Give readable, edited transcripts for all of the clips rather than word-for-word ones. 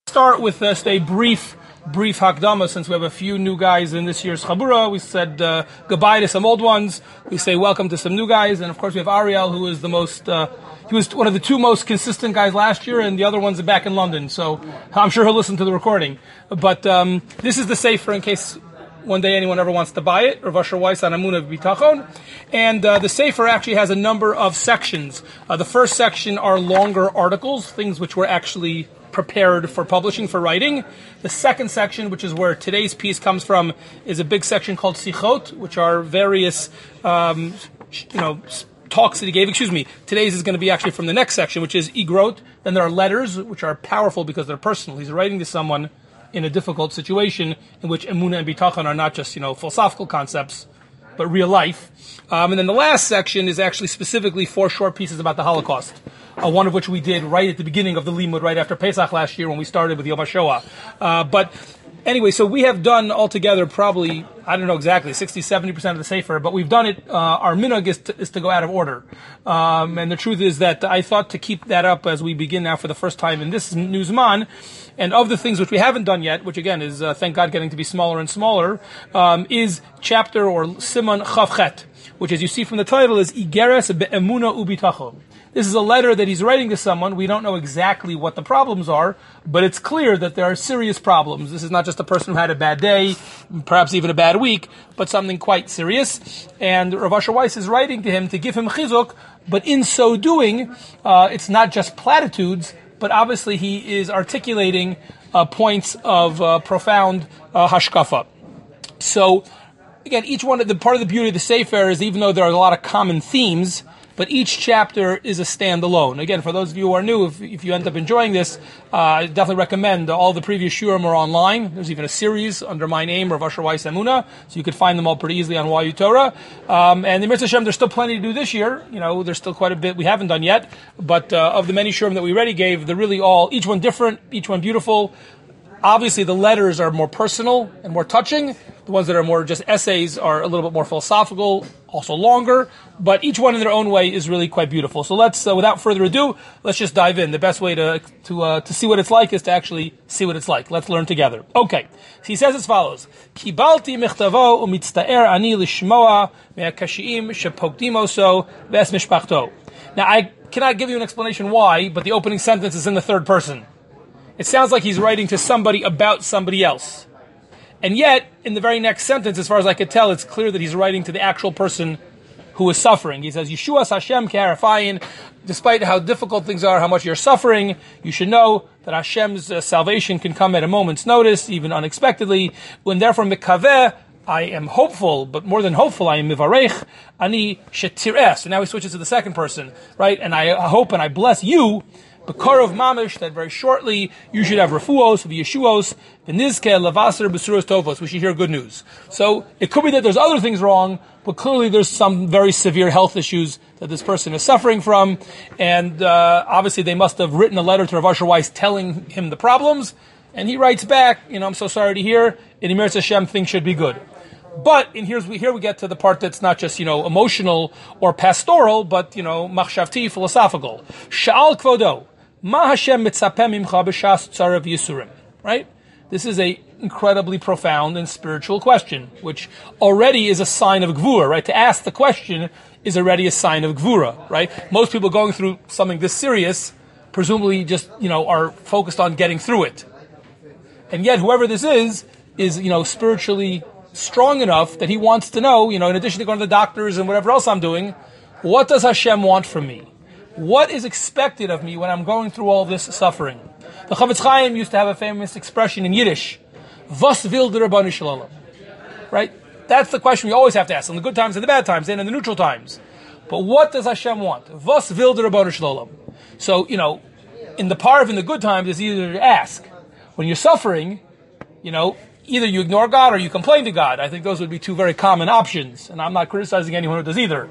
Start with just a brief hakdama, since we have a few new guys in this year's Chabura. We said goodbye to some old ones. We say welcome to some new guys, and of course we have Ariel, who is the most. He was one of the two most consistent guys last year, and the other ones are back in London. So I'm sure he'll listen to the recording. But this is the Sefer in case one day anyone ever wants to buy it. Rav Asher Weiss on Amunah B'Bitachon. And the Sefer actually has a number of sections. The first section are longer articles, things which were actually prepared for publishing, for writing. The second section, which is where today's piece comes from, is a big section called Sichot, which are various, talks that he gave. Today's is going to be actually from the next section, which is Igrot. Then there are letters, which are powerful because they're personal. He's writing to someone in a difficult situation in which Emunah and Bitachon are not just, philosophical concepts, but real life. And then the last section is actually specifically 4 short pieces about the Holocaust. One of which we did right at the beginning of the Limud, right after Pesach last year when we started with Yom HaShoah. But anyway, so we have done altogether probably, I don't know exactly, 60-70% of the Sefer, but we've done it, our minhag is to go out of order. And the truth is that I thought to keep that up as we begin now for the first time in this new Zman. And of the things which we haven't done yet, which again is, thank God, getting to be smaller and smaller, is chapter or Siman Chavchet, which, as you see from the title, is Igeres Be'emunah U'Bitachon. This is a letter that he's writing to someone. We don't know exactly what the problems are, but it's clear that there are serious problems. This is not just a person who had a bad day, perhaps even a bad week, but something quite serious. And Rav Asher Weiss is writing to him to give him chizuk, but in so doing, it's not just platitudes, but obviously he is articulating points of profound hashkafa. So, again, each one of the part of the beauty of the Sefer is, even though there are a lot of common themes, but each chapter is a standalone. Again, for those of you who are new, if you end up enjoying this, I definitely recommend all the previous shurim are online. There's even a series under my name, Rav Asher Weiss Emunah, so you could find them all pretty easily on YU Torah. And the Mitzvah Hashem, there's still plenty to do this year. There's still quite a bit we haven't done yet. But of the many shurim that we already gave, they're really all, each one different, each one beautiful. Obviously, the letters are more personal and more touching. The ones that are more just essays are a little bit more philosophical, also longer. But each one in their own way is really quite beautiful. So let's, without further ado, let's just dive in. The best way to see what it's like is to actually see what it's like. Let's learn together. Okay. So he says as follows: Kibalti mechtavo umitztaer ani lishmoa me'akashim shepokdim oso ves mishpachto. Now, I cannot give you an explanation why, but the opening sentence is in the third person. It sounds like he's writing to somebody about somebody else. And yet, in the very next sentence, as far as I could tell, it's clear that he's writing to the actual person who is suffering. He says, Yeshuas Hashem Karafayin, despite how difficult things are, how much you're suffering, you should know that Hashem's salvation can come at a moment's notice, even unexpectedly. When therefore, Mekaveh, I am hopeful, but more than hopeful, I am mivarech, ani shetireh. So now he switches to the second person, right? And I hope and I bless you, Bekarov mamish, that very shortly you should have refuos, v'yeshuos, v'nizke, levaser, besuros tovos. We should hear good news. So it could be that there's other things wrong, but clearly there's some very severe health issues that this person is suffering from. And obviously they must have written a letter to Rav Asher Weiss telling him the problems. And he writes back, I'm so sorry to hear, in Emeretz Hashem, things should be good. But here we get to the part that's not just, emotional or pastoral, but, machshavti, philosophical. Sha'al kvodo. Ma Hashem mitzapeh mimcha b'shas tzarav yisurim. Right? This is a incredibly profound and spiritual question, which already is a sign of gvura, right? To ask the question is already a sign of gvura, right? Most people going through something this serious, presumably just, are focused on getting through it. And yet, whoever this is, spiritually strong enough that he wants to know, in addition to going to the doctors and whatever else I'm doing, what does Hashem want from me? What is expected of me when I'm going through all this suffering? The Chavetz Chaim used to have a famous expression in Yiddish, "Was will der Rabbanu Shalom?" Right? That's the question we always have to ask, in the good times and the bad times, and in the neutral times. But what does Hashem want? Was will der Rabbanu Shalom? So, in the parv, in the good times, it's easier to ask. When you're suffering, either you ignore God or you complain to God. I think those would be two very common options, and I'm not criticizing anyone who does either.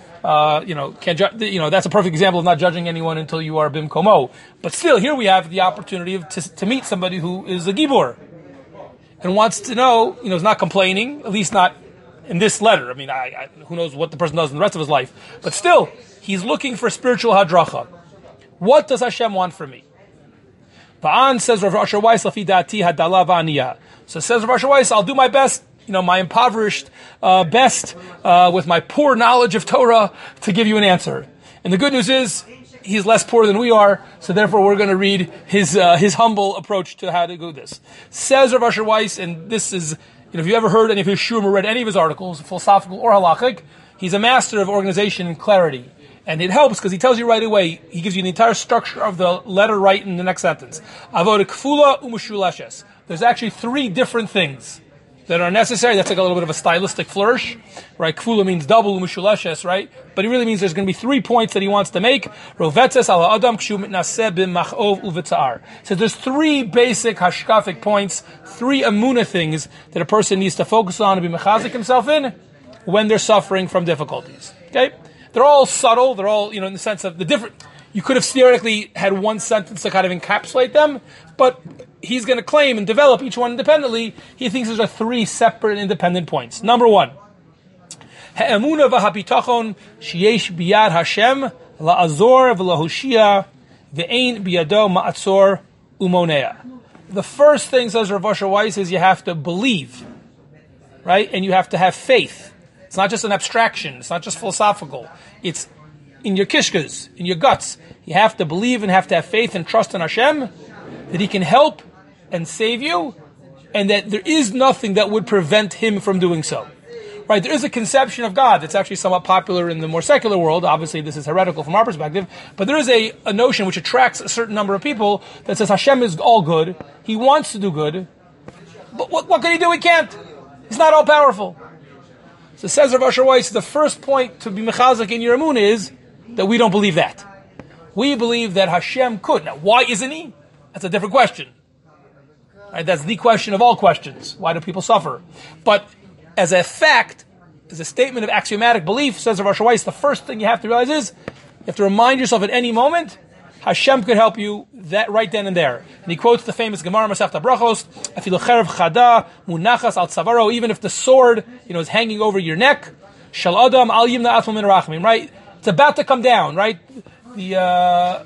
That's a perfect example of not judging anyone until you are bimkomo. But still, here we have the opportunity to meet somebody who is a gibor and wants to know, is not complaining, at least not in this letter. Who knows what the person does in the rest of his life. But still, he's looking for spiritual hadracha. What does Hashem want from me? Va'an says Rav Asher Weiss, Lafi Da'ati Hadala Va'aniya. So says Rav Asher Weiss, I'll do my best, my impoverished best, with my poor knowledge of Torah to give you an answer. And the good news is, he's less poor than we are, so therefore we're going to read his humble approach to how to do this. Says Rav Asher Weiss, and this is, if you ever heard any of his shurim or read any of his articles, philosophical or halachic, he's a master of organization and clarity. And it helps because he tells you right away, he gives you the entire structure of the letter right in the next sentence. Avoda kfula u'meshuleshes. There's actually 3 different things that are necessary. That's like a little bit of a stylistic flourish, right? Kfula means double, u'meshuleshes, right? But it really means there's going to be 3 points that he wants to make. Rovetzes ala adam kshu mitnaseh b'machov u'v'tza'ar. So there's 3 basic hashkafic points, 3 amuna things that a person needs to focus on and be mechazik himself in when they're suffering from difficulties. Okay? They're all subtle. They're all, in the sense of the different. You could have theoretically had one sentence to kind of encapsulate them, but he's going to claim and develop each one independently. He thinks these are 3 separate and independent points. Number 1, ha'emuna v'hapitachon sheyesh biyad Hashem la'azor v'lahoshia ve'ein biyado ma'atzor umonea. The first thing, says Rav Asher Weiss, is you have to believe, right? And you have to have faith. It's not just an abstraction. It's not just philosophical. It's in your kishkas, in your guts. You have to believe and have to have faith and trust in Hashem that He can help and save you, and that there is nothing that would prevent Him from doing so. Right? There is a conception of God that's actually somewhat popular in the more secular world. Obviously, this is heretical from our perspective, but there is a notion which attracts a certain number of people that says Hashem is all good. He wants to do good, but what can He do? He can't. He's not all powerful. So says Rav Asher Weiss, the first point to be mechazik in your emun is that we don't believe that. We believe that Hashem could. Now, why isn't He? That's a different question. Right? That's the question of all questions. Why do people suffer? But as a fact, as a statement of axiomatic belief, says Rav Asher Weiss, the first thing you have to realize is you have to remind yourself at any moment Hashem could help you that right then and there. And he quotes the famous Gemara Masechta Brachos, Afilu cherev chada munachas al tzavaro, even if the sword, is hanging over your neck, shal adam al yimna atmu min rachamim, right? It's about to come down, right? The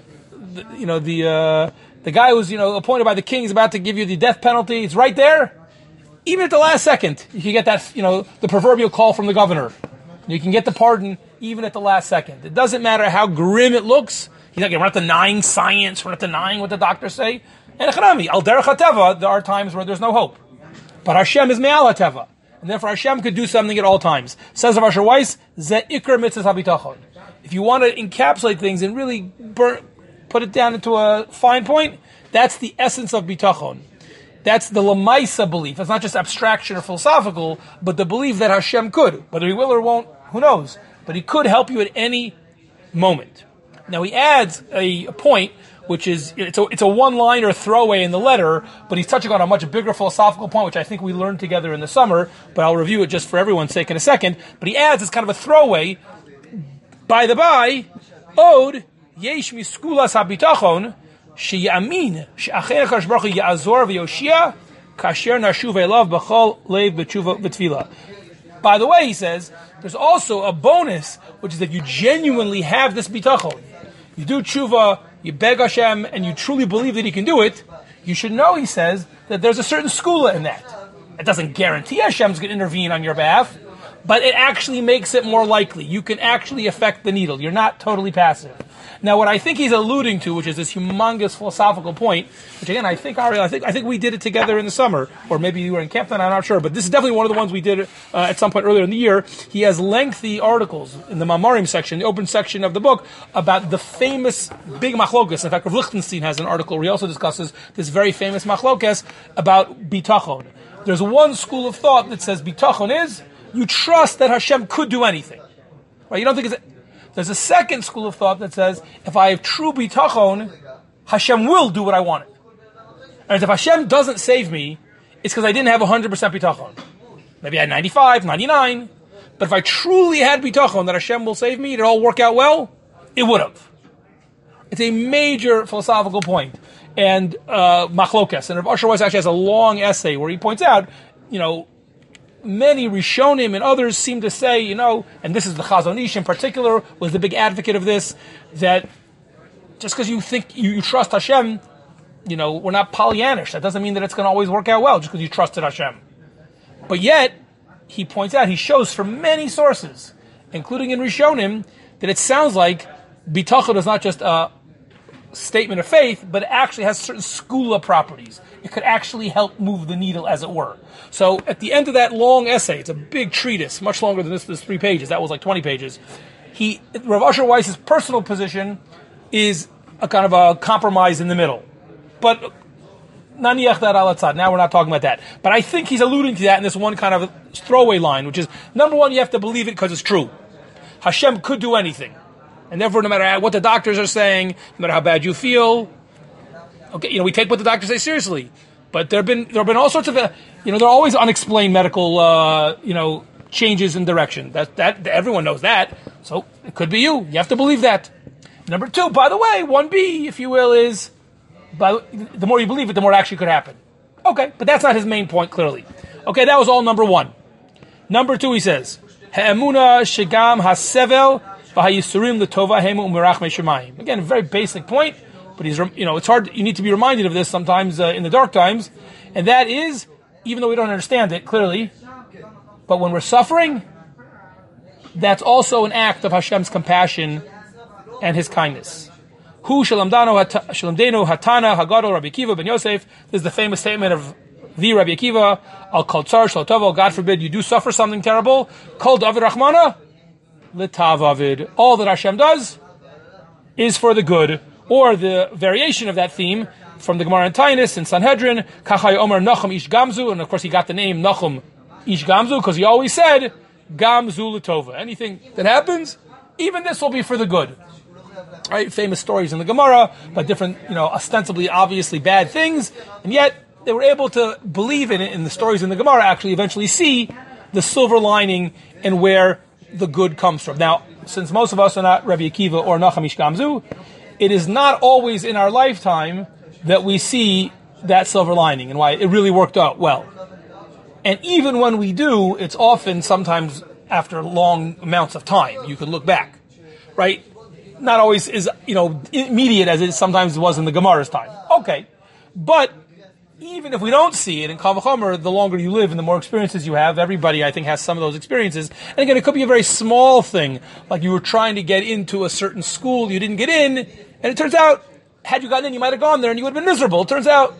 guy who's, appointed by the king is about to give you the death penalty. It's right there. Even at the last second, you can get that, the proverbial call from the governor. You can get the pardon even at the last second. It doesn't matter how grim it looks. We're not denying science. We're not denying what the doctors say. And al derech hateva, there are times where there's no hope. But Hashem is me'al hateva. And therefore Hashem could do something at all times. Says Rav Asher Weiss, ze ikar mitzvahs habitachon. If you want to encapsulate things and really put it down into a fine point, that's the essence of bitachon. That's the lamaisa belief. It's not just abstraction or philosophical, but the belief that Hashem could. Whether He will or won't, who knows? But He could help you at any moment. Now he adds a point, which is, it's a one-liner throwaway in the letter, but he's touching on a much bigger philosophical point, which I think we learned together in the summer, but I'll review it just for everyone's sake in a second. But he adds, it's kind of a throwaway, by the by, Od, yesh miskulas habitachon, she'yamin, she'achen HaKadosh Baruch Hu ya'azor v'yoshia, kasher nashuv elav b'chol leiv b'tshuva b'tfilah. By the way, he says, there's also a bonus, which is that you genuinely have this bitachon. You do tshuva, you beg Hashem, and you truly believe that He can do it. You should know, he says, that there's a certain skula in that. It doesn't guarantee Hashem's going to intervene on your behalf, but it actually makes it more likely. You can actually affect the needle. You're not totally passive. Now, what I think he's alluding to, which is this humongous philosophical point, which again, I think we did it together in the summer, or maybe you were in Campton, I'm not sure, but this is definitely one of the ones we did at some point earlier in the year. He has lengthy articles in the Mamarim section, the open section of the book, about the famous big machlokas. In fact, Rav Lichtenstein has an article where he also discusses this very famous machlokas about bitachon. There's one school of thought that says bitachon is, you trust that Hashem could do anything. Right? You don't think there's a second school of thought that says, if I have true bitachon, Hashem will do what I want. And if Hashem doesn't save me, it's because I didn't have 100% bitachon. Maybe I had 95, 99. But if I truly had bitachon that Hashem will save me, it'll all work out well, it would have. It's a major philosophical point. And machlokas. And Rav Asher Weiss actually has a long essay where he points out, many Rishonim and others seem to say, and this is the Chazon Ish in particular, was the big advocate of this, that just because you think you trust Hashem we're not Pollyannish. That doesn't mean that it's going to always work out well just because you trusted Hashem. But yet, he points out, he shows from many sources, including in Rishonim, that it sounds like bitachon is not just a statement of faith, but it actually has certain skula properties. It could actually help move the needle, as it were. So at the end of that long essay, it's a big treatise, much longer than this 3 pages. That was like 20 pages. Rav Asher Weiss's personal position is a kind of a compromise in the middle. But naniach that al tzad. Now we're not talking about that. But I think he's alluding to that in this one kind of throwaway line, which is, number one, you have to believe it because it's true. Hashem could do anything. And therefore, no matter what the doctors are saying, no matter how bad you feel, okay, we take what the doctors say seriously. But there have been all sorts of, there are always unexplained medical, changes in direction. That everyone knows that. So it could be you. You have to believe that. Number two, by the way, 1B, if you will, is the more you believe it, the more it actually could happen. Okay, but that's not his main point, clearly. Okay, that was all number one. Number two, he says, Ha'emuna shegam hasevel v'hayisurim l'tova hemu u'merachmei shemayim. Again, a very basic point, but it's hard. You need to be reminded of this sometimes in the dark times, and that is, even though we don't understand it clearly, but when we're suffering, that's also an act of Hashem's compassion and His kindness. Hu shalamdeno hatana hagadol Rabbi Akiva ben Yosef. This is the famous statement of the Rabbi Akiva. Al kol tzar shel tovo. God forbid you do suffer something terrible. Kol david rachmana l'tav avid. All that Hashem does is for the good. Or the variation of that theme from the Gemara in Taanis in Sanhedrin. Kachay omer Nachum ish gamzu, and of course he got the name Nachum ish gamzu because he always said gamzu l'tova. Anything that happens, even this will be for the good. Right, famous stories in the Gemara, but different, ostensibly, obviously bad things, and yet they were able to believe in it. In the stories in the Gemara, actually, eventually see the silver lining and where the good comes from. Now, since most of us are not Rabbi Akiva or Nachum ish gamzu, it is not always in our lifetime that we see that silver lining and why it really worked out well. And even when we do, it's often sometimes after long amounts of time. You can look back, right? Not always is, immediate as it sometimes was in the Gemara's time. Okay. But even if we don't see it in Kal V'chomer, the longer you live and the more experiences you have, everybody, I think, has some of those experiences. And again, it could be a very small thing, like you were trying to get into a certain school, you didn't get in, and it turns out, had you gotten in, you might have gone there and you would have been miserable. It turns out,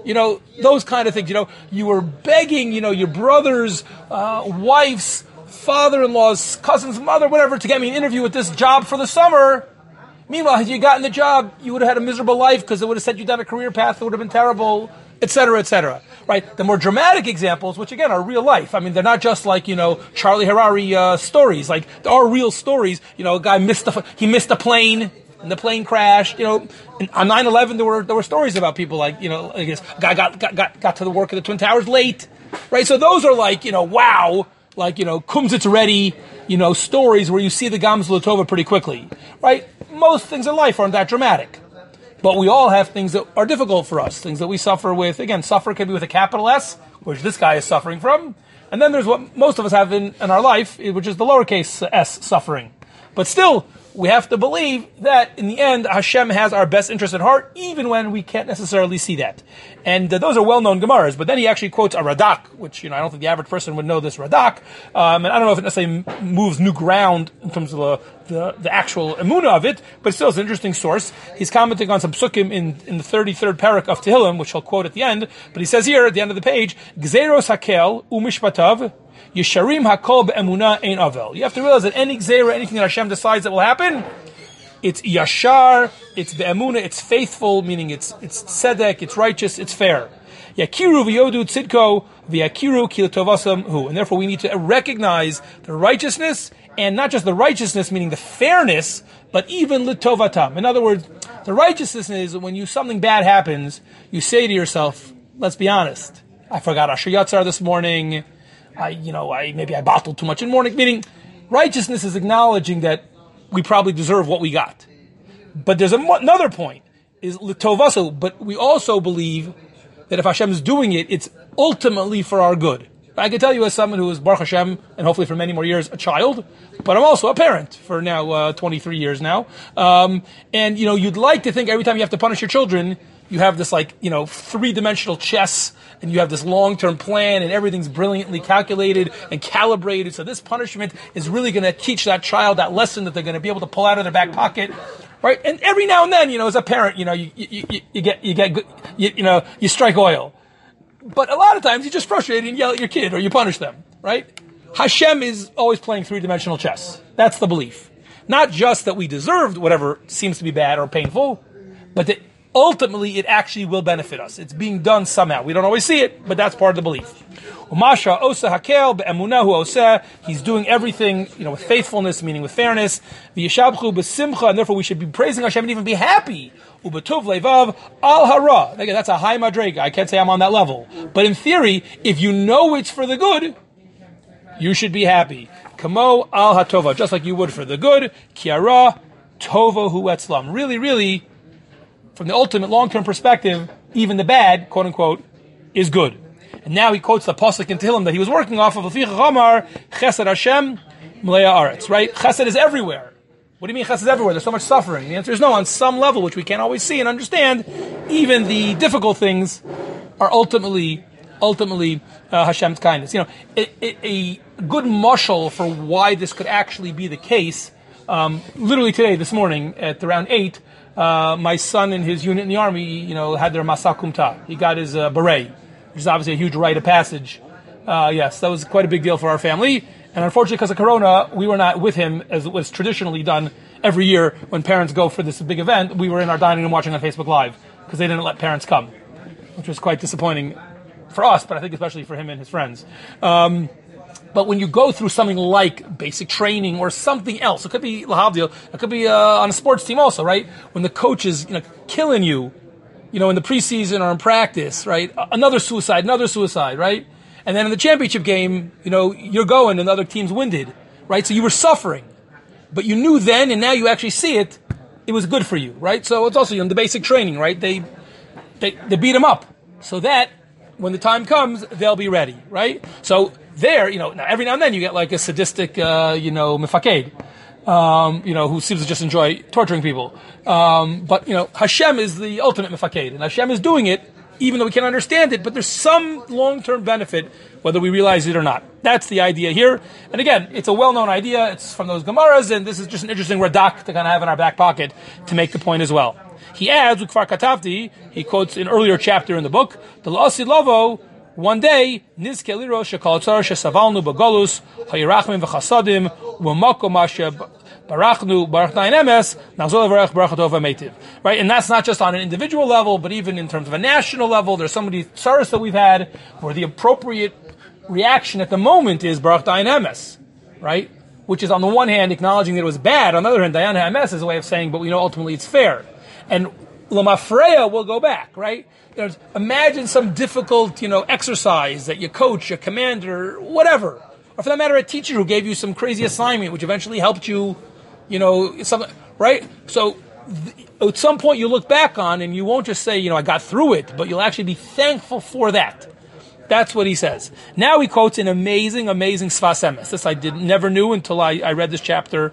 those kind of things, you were begging, your brother's wife's father-in-law's cousin's mother, whatever, to get me an interview with this job for the summer. Meanwhile, had you gotten the job, you would have had a miserable life because it would have set you down a career path that would have been terrible, etc., etc. Right? The more dramatic examples, which again are real life. I mean, they're not just like, Charlie Harari stories. Like, there are real stories. A guy missed a plane and the plane crashed. On 9/11, there were stories about people like, I guess a guy got to the work at the Twin Towers late. Right? So those are like, wow. Like, kumzitz ready, stories where you see the Gamzu L'Tova pretty quickly, right? Most things in life aren't that dramatic. But we all have things that are difficult for us, things that we suffer with. Again, suffer can be with a capital S, which this guy is suffering from. And then there's what most of us have in our life, which is the lowercase s suffering. But still, we have to believe that in the end, Hashem has our best interest at heart, even when we can't necessarily see that. And those are well-known Gemaras. But then he actually quotes a Radak, which, I don't think the average person would know this Radak. And I don't know if it necessarily moves new ground in terms of the actual emunah of it, but still it's an interesting source. He's commenting on some psukim in the 33rd parak of Tehillim, which he'll quote at the end. But he says here at the end of the page, Gzeros hakel umishpatav Yesharim hakol be'emunah ein avel. You have to realize that any gzeira, anything that Hashem decides that will happen, it's yashar, it's be'emunah, it's faithful, meaning it's tzedek, it's righteous, it's fair. Yakiru v'yodu tzidko v'yakiru ki l'tovasam hu. And therefore we need to recognize the righteousness, and not just the righteousness, meaning the fairness, but even l'tovatam. In other words, the righteousness is when something bad happens, you say to yourself, let's be honest, I forgot Asher Yatzar this morning, maybe I bottled too much in the morning. Meaning, righteousness is acknowledging that we probably deserve what we got. But there's another point, is l'tovaso, but we also believe that if Hashem is doing it, it's ultimately for our good. I can tell you as someone who is, Baruch Hashem, and hopefully for many more years, a child, but I'm also a parent for now 23 years now. And you'd like to think every time you have to punish your children, you have this three-dimensional chess, and you have this long-term plan, and everything's brilliantly calculated and calibrated. So this punishment is really going to teach that child that lesson that they're going to be able to pull out of their back pocket, right? And every now and then, as a parent, you strike oil. But a lot of times you just frustrate and yell at your kid, or you punish them, right? Hashem is always playing three-dimensional chess. That's the belief. Not just that we deserved whatever seems to be bad or painful, but that ultimately it actually will benefit us. It's being done somehow. We don't always see it, but that's part of the belief. He's doing everything, with faithfulness, meaning with fairness. And therefore we should be praising Hashem and even be happy. Al-hara. Again, that's a high madrega. I can't say I'm on that level. But in theory, if you know it's for the good, you should be happy. Kamo al hatova, just like you would for the good. Kiara tova hu etzlam. Really, really, from the ultimate long-term perspective, even the bad, quote unquote, is good. And now he quotes the pasuk in Tehillim that he was working off of. Chesed Hashem Mlea Aretz. Right? Chesed is everywhere. What do you mean chesed is everywhere? There's so much suffering. The answer is no. On some level, which we can't always see and understand, even the difficult things are ultimately Hashem's kindness. A good mashal for why this could actually be the case. Literally today, this morning, at around 8, my son and his unit in the army, had their Masa Kumta. He got his beret, which is obviously a huge rite of passage. Yes, that was quite a big deal for our family. And unfortunately, because of Corona, we were not with him as it was traditionally done every year when parents go for this big event. We were in our dining room watching on Facebook Live because they didn't let parents come, which was quite disappointing for us, but I think especially for him and his friends. But when you go through something like basic training or something else, it could be lahavdil, it could be on a sports team also, right? When the coach is killing you, in the preseason or in practice, right? Another suicide, right? And then in the championship game, you're going and the other team's winded, right? So you were suffering, but you knew then, and now you actually see it. It was good for you, right? So it's also the basic training, right? They beat them up so that when the time comes, they'll be ready, right? So there, now every now and then you get like a sadistic, mifaked, who seems to just enjoy torturing people. But Hashem is the ultimate mifaked, and Hashem is doing it, even though we can't understand it, but there's some long-term benefit, whether we realize it or not. That's the idea here. And again, it's a well-known idea. It's from those Gemaras, and this is just an interesting radak to kind of have in our back pocket to make the point as well. He adds, Ukfar Katavti, he quotes an earlier chapter in the book, the La'asi Lovo, one day, Nizke Liro Shekal Tzar Shesavalnu Bagolus, Hayirachmim V'chasadim, W'mako Masha Barachnu Barach Dain Emes, Nazol Varach Barachatov Metiv. Right? And that's not just on an individual level, but even in terms of a national level. There's some of these tzaras that we've had where the appropriate reaction at the moment is Barach Dain Emes. Right? Which is on the one hand acknowledging that it was bad, on the other hand, Dayan Emes is a way of saying, but we know ultimately it's fair. And Lamafreya will go back, right? Imagine some difficult, exercise that your coach, your commander, whatever, or for that matter, a teacher who gave you some crazy assignment, which eventually helped you, something, right? So at some point you look back on, and you won't just say, I got through it, but you'll actually be thankful for that. That's what he says. Now he quotes an amazing Sfas Emes. This I never knew until I read this chapter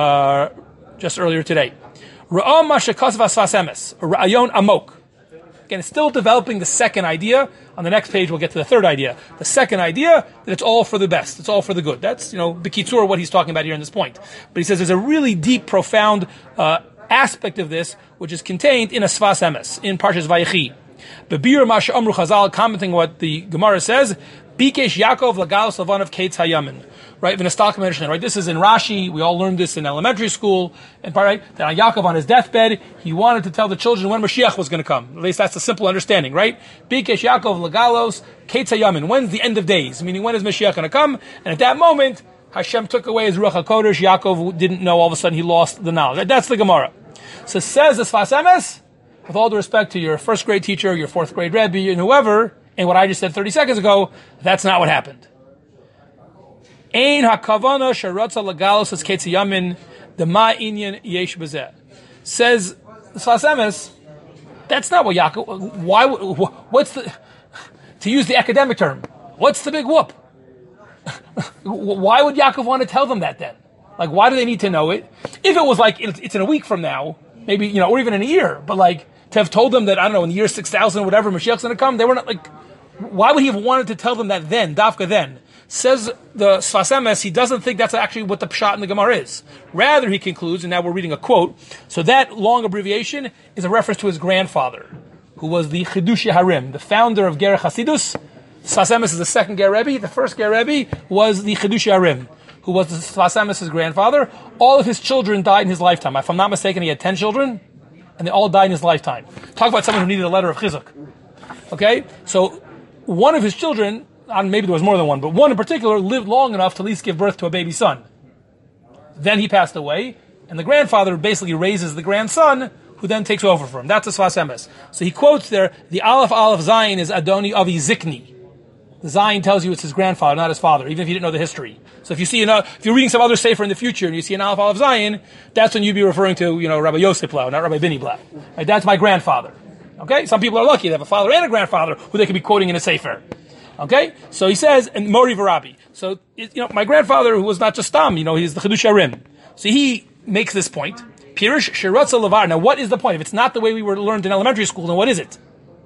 just earlier today. Ra'am mashakos Sfas Emes, Ra'ayon Amok. Again, it's still developing the second idea. On the next page, we'll get to the third idea. The second idea, that it's all for the best. It's all for the good. That's, B'kitzur, what he's talking about here in this point. But he says there's a really deep, profound aspect of this, which is contained in a Sfas Emes, in Parshas Vayechi. Bebir Masha Amru Chazal, commenting what the Gemara says, Bikesh Yaakov Lagalos Lavan of Kates Hayamin. Right, right. This is in Rashi. We all learned this in elementary school. And right, that on Yaakov on his deathbed, he wanted to tell the children when Mashiach was going to come. At least that's the simple understanding, right? Bikesh Yaakov Lagalos Kates Hayamin. When's the end of days? Meaning, when is Mashiach going to come? And at that moment, Hashem took away his Ruach HaKodesh. Yaakov didn't know. All of a sudden, he lost the knowledge. That's the Gemara. So says the Sfas Emes, with all due respect to your first grade teacher, your fourth grade Rebbe, and whoever, and what I just said 30 seconds ago, that's not what happened. Ein hakavana sharatza lagalos es ketzi yamin the ma inyan yesh bezeh. Says the Sfas Emes, that's not what Yaakov. Why? What's the? To use the academic term, what's the big whoop? Why would Yaakov want to tell them that then? Like, why do they need to know it? If it was like it's in a week from now, maybe, or even in a year. But like, to have told them that, I don't know, in the year 6,000 or whatever, Mashiach's going to come, they were not like, why would he have wanted to tell them that then, Dafka then? Says the Sfas Emes, he doesn't think that's actually what the Pshat in the Gemara is. Rather, he concludes, and now we're reading a quote, so that long abbreviation is a reference to his grandfather, who was the Chidushei Harim, the founder of Ger Chasidus. Sfas Emes is the second Ger Rebbe. The first Ger Rebbe was the Chidushei Harim, who was the Sfas Emes' grandfather. All of his children died in his lifetime. If I'm not mistaken, he had 10 children, and they all died in his lifetime. Talk about someone who needed a letter of chizuk. Okay? So, one of his children, maybe there was more than one, but one in particular lived long enough to at least give birth to a baby son. Then he passed away, and the grandfather basically raises the grandson, who then takes over for him. That's the Sfas Emes. So he quotes there, the Aleph Zayin is Adoni Avi Zikni. The Zayin tells you it's his grandfather, not his father, even if you didn't know the history. So if you see, if you're reading some other sefer in the future and you see an Aleph Zayin, that's when you'd be referring to, Rabbi Yosef Blau, not Rabbi Bini Blau. Right? That's my grandfather. Okay? Some people are lucky. They have a father and a grandfather who they could be quoting in a sefer. Okay? So he says, and Mori Varabi. So, my grandfather, who was not just Tam, he's the Chidushei Harim. So he makes this point. Pirush Sheratza Levar. Now, what is the point? If it's not the way we were learned in elementary school, then what is it?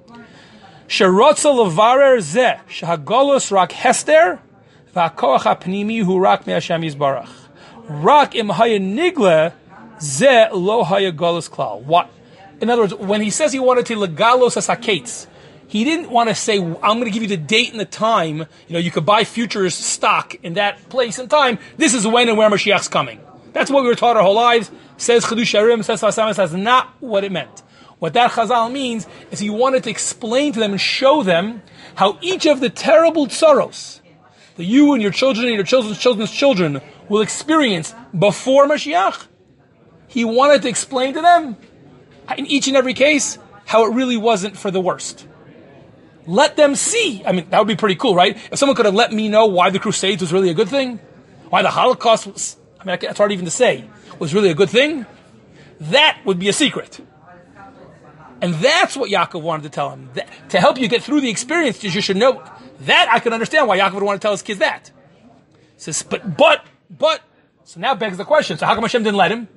Sheratza Levarer Zeh, Shahagolos Rak Hester, V'hakoach HaPnimi Hu Rak Me'Hashem Yizbarach. Rak Im Haya Nigle, Zeh Lo Haya Golos Klal. What? In other words, when he says he wanted to legalos as hakates, he didn't want to say, I'm going to give you the date and the time, you could buy futures stock in that place and time. This is when and where Mashiach's coming. That's what we were taught our whole lives. Says Chidushei Harim, says Sfas Emes, that's not what it meant. What that Chazal means is he wanted to explain to them and show them how each of the terrible tsaros that you and your children and your children's children will experience before Mashiach, he wanted to explain to them in each and every case how it really wasn't for the worst. Let them see. That would be pretty cool, right? If someone could have let me know why the Crusades was really a good thing, why the Holocaust was, it's hard even to say, was really a good thing, that would be a secret. And that's what Yaakov wanted to tell him. To help you get through the experience, you should know that. I can understand why Yaakov would want to tell his kids that. He says, but, so now begs the question, so how come Hashem didn't let him?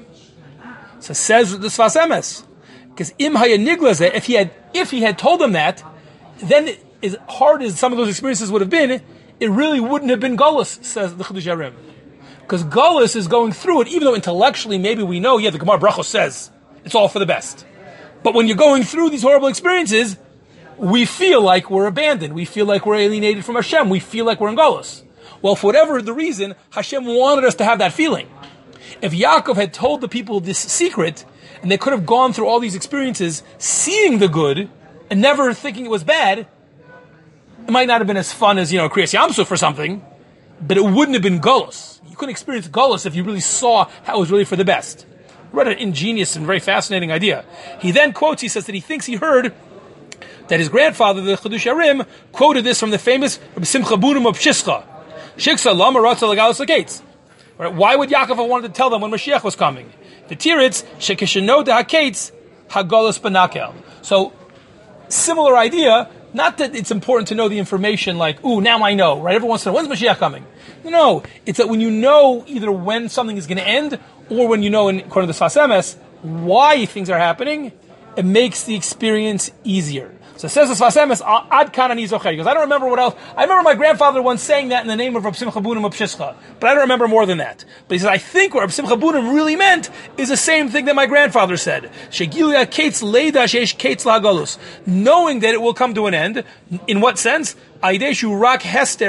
So says the Sfas Emes, because Im Haya Nigla, if he had told them that, then as hard as some of those experiences would have been, it really wouldn't have been Golus, says the Chidushei Harim. Because Golus is going through it, even though intellectually maybe we know, the Gemara Brachos says it's all for the best. But when you're going through these horrible experiences, we feel like we're abandoned. We feel like we're alienated from Hashem. We feel like we're in Golus. Well, for whatever the reason, Hashem wanted us to have that feeling. If Yaakov had told the people this secret, and they could have gone through all these experiences, seeing the good, and never thinking it was bad, it might not have been as fun as, Kriyas Yamsuf or something, but it wouldn't have been Golus. You couldn't experience Golus if you really saw how it was really for the best. What an ingenious and very fascinating idea. He then quotes, he says that he thinks he heard that his grandfather, the Chidushei Harim, quoted this from the famous Simcha Bunim of Shischa. Shiksa lama ratza legalos hakates. Why would Yaakov have wanted to tell them when Mashiach was coming? The Tiritz, shekisheno de hakates, hagolos benakel. So, similar idea, not that it's important to know the information like, now I know, right? Everyone wants to know, when's Mashiach coming? No, it's that when you know either when something is going to end, or when you know, according to the Sfas Emes, why things are happening, it makes the experience easier. So it says the Sfas Emes, Ad Kan Ani Zocher. He goes, I don't remember what else. I remember my grandfather once saying that in the name of Reb Simcha Bunim of Shischa, but I don't remember more than that. But he says, I think what Reb Simcha Bunim really meant is the same thing that my grandfather said. Shegilia Kates Leida Sheish Kates Lagolus. Knowing that it will come to an end. In what sense? You shouldn't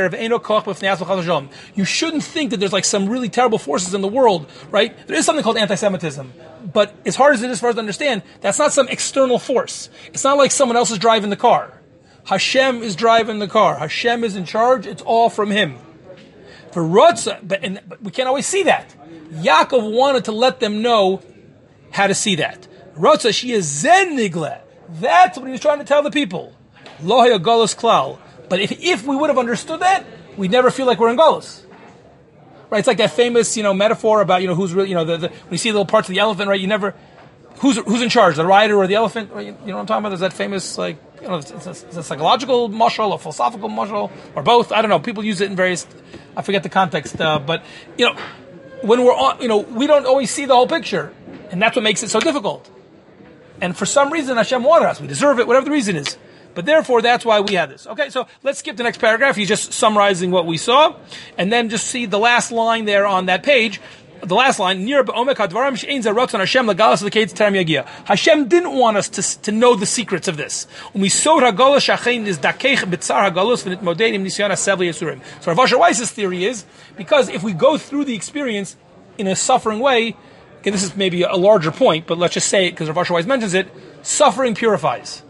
think that there's like some really terrible forces in the world, right? There is something called anti-Semitism. But as hard as it is for us to understand, that's not some external force. It's not like someone else is driving the car. Hashem is driving the car. Hashem is in charge. It's all from Him. For Rotza, but we can't always see that. Yaakov wanted to let them know how to see that. Rotza, she is zen nigle. That's what he was trying to tell the people. Lo haya galus klal. But if we would have understood that, we'd never feel like we're in Golus. Right? It's like that famous, metaphor about, who's really, when you see little parts of the elephant, right? You never, who's in charge, the rider or the elephant? Right? You know what I'm talking about? There's that famous, it's a psychological mashal, a philosophical mashal, or both. I don't know. People use it in various, I forget the context, but, when we're on, we don't always see the whole picture. And that's what makes it so difficult. And for some reason, Hashem wanted us. We deserve it, whatever the reason is. But therefore, that's why we had this. Okay, so let's skip the next paragraph. He's just summarizing what we saw. And then just see the last line there on that page. The last line, Hashem didn't want us to know the secrets of this. So Rav Asher Weiss's theory is, because if we go through the experience in a suffering way, okay, this is maybe a larger point, but let's just say it because Rav Asher Weiss mentions it, suffering purifies.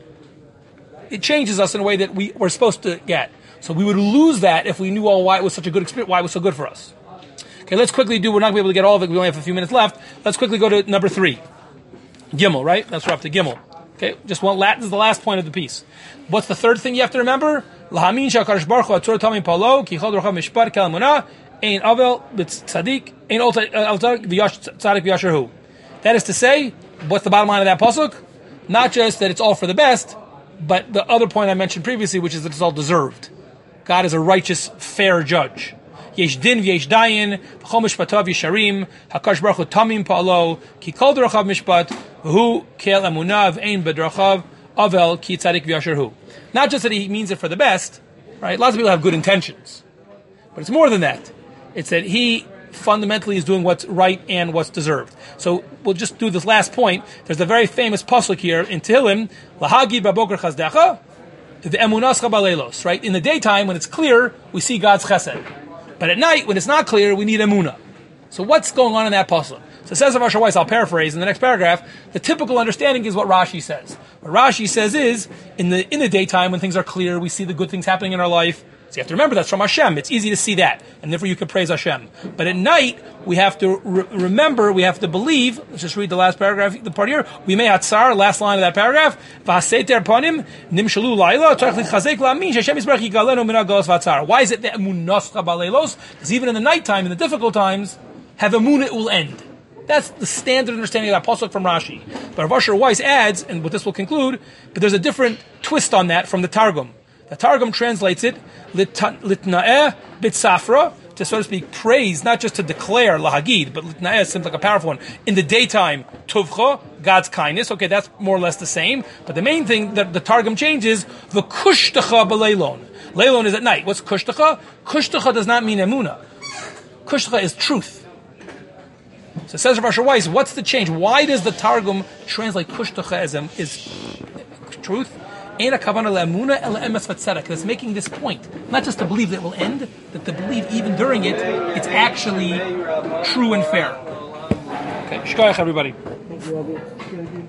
It changes us in a way that we're supposed to get. So we would lose that if we knew all why it was such a good experience, why it was so good for us. Okay, let's quickly we're not going to be able to get all of it, we only have a few minutes left. Let's quickly go to number 3. Gimel, right? That's we're up to Gimel. Okay, this is the last point of the piece. What's the third thing you have to remember? Lahamin shakadosh baruch hu atzur tamim palo ki chol dorchav mishpat kel emunah ein avel b'tzadik ein altar v'tzadik v'yasher hu. That is to say, what's the bottom line of that pasuk? Not just that it's all for the best, but the other point I mentioned previously, which is that it's all deserved. God is a righteous, fair judge. Yesh din v'yesh dayin, v'chol mishpatav yesharim, hakadosh baruch hu tamim palo ki kol dorchav mishpat v'hu kel emunah v'ein b'dorchav avel ki tzadik v'yasher hu. Not just that he means it for the best, right? Lots of people have good intentions. But it's more than that. It's that he fundamentally is doing what's right and what's deserved. So we'll just do this last point. There's a very famous pasuk here in Tehillim, Lahagi b'boker chazdecha, v'emunascha b'leilos, right? In the daytime, when it's clear, we see God's chesed. But at night, when it's not clear, we need emunah. So what's going on in that pasuk? So it says of Asher Weiss, I'll paraphrase in the next paragraph, the typical understanding is what Rashi says. What Rashi says is, in the daytime, when things are clear, we see the good things happening in our life. So you have to remember that's from Hashem. It's easy to see that, and therefore you can praise Hashem. But at night, we have to remember, we have to believe. Let's just read the last paragraph, the part here. We may hatzar, last line of that paragraph. V'haseter panim nimshalu laila tzarich lichazek la'amin she'Hashem yisbarach yigalenu min ha'galos v'hatzar. Why is it that emunascha b'leilos? Because even in the nighttime, in the difficult times, have emunah, it will end. That's the standard understanding of that pasuk from Rashi. But Rav Asher Weiss adds, and with this we'll conclude, but there's a different twist on that from the Targum. The Targum translates it litna'eh bitsafra, to so to speak praise, not just to declare lahagid, but litna'eh seems like a powerful one. In the daytime, tovcha, God's kindness. Okay, that's more or less the same. But the main thing that the Targum changes, the kushtacha b'leilon. Leilon is at night. What's kushtacha? Kushtacha does not mean emunah. Kushtacha is truth. So it says Rav Asher Weiss, what's the change? Why does the Targum translate kushtacha as truth? It's making this point, not just to believe that it will end, but to believe even during it, it's actually true and fair. Okay, shkoyach everybody.